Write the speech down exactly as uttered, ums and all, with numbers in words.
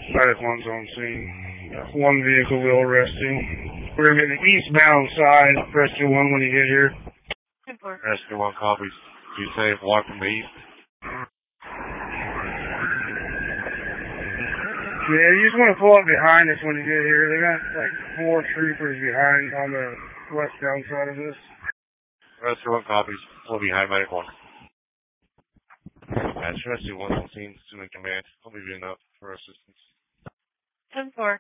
Medic one's on scene. Got one vehicle wheel resting. We're in the eastbound side. Rescue one when you get here. Rescue one copies. You say one from the east? Yeah, you just want to pull up behind us when you get here. They got like four troopers behind on the westbound side of this. Rescue one copies. Pull behind medic one. That's Rescue one on scene. Assuming command. I'll be enough for assistance. ten four.